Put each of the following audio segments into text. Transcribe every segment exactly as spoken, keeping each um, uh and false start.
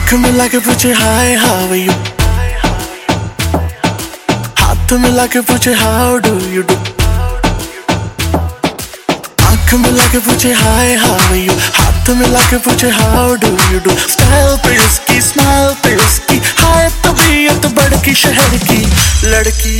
आंख मिला के पूछे हाय हाउ यू, हाथ मिला के पूछे हाउ डू यू डू। आंख मिला के पूछे हाय हाउ यू, हाथ मिला के पूछे how do you do. Style पे उसकी, स्माइल पे उसकी, हाय तबीयत बड़की शहर की लड़की।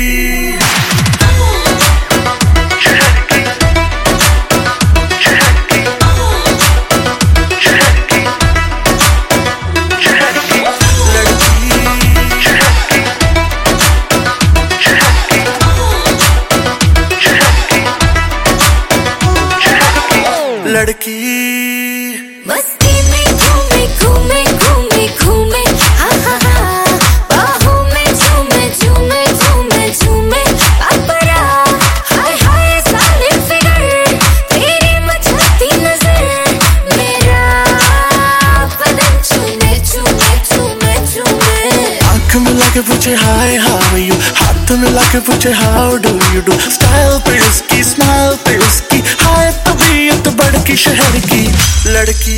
लड़की मस्ती में घूमे घूमे घूमे घूमे हा हा हा, बाहों में झूमे झूमे झूमे झूमे पापरा। हाय हाय साले फिगर, तेरी मचलती नजर, मेरा बदन चूमे चूमे चूमे चूमे। आंख मिला के पूछे हाय हाउ यू, हाथ मिला के पूछे how do you do. Style पे उसकी, स्माइल पे उसकी, हाय तबीयत बड़की शहर की लड़की।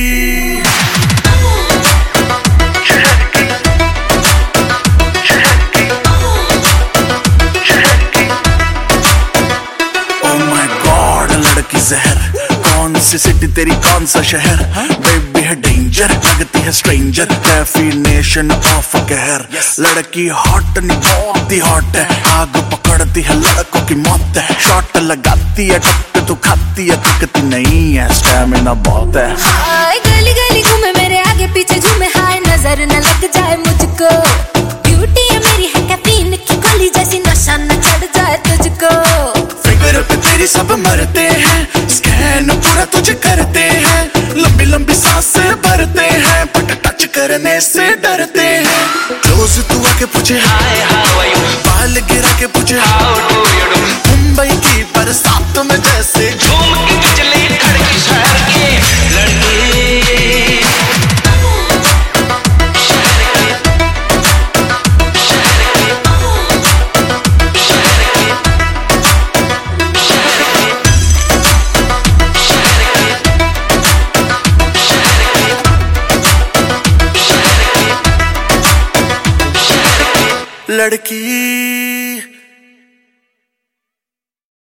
Oh my God, लड़की जहर, कौन सी सिटी तेरी कौन सा शहर। बेबी है डेंजर, लगती है स्ट्रेंजर, डेफिनेशन ऑफ कहर। लड़की हॉट नहीं बहुत ही हॉट है, आग पकड़ती है लड़कों की मौत है। शॉट लगाती है टप तू खाती है, दिखती नहीं है, स्टैमिना बहुत है। हाय गली गली घूमे मेरे आगे पीछे झूमे, हाय नजर न लग जाए मुझको। ब्यूटी है मेरी है कैफीन की गोली जैसी, नशा न चढ़ जाए तुझको। फिगर पे तेरी सब मरते हैं, स्कैन पूरा तुझे करते हैं। लंबी लंबी सांसें भरते हैं, बट टच करने से डरते हैं। क्लोज तू आके पूछे हाय हाउ आर यू, बाल गिरा के पूछे how do you do. Mumbai की बरसात में जैसे झूम के बिजली कड़की शहर की लड़की। लड़की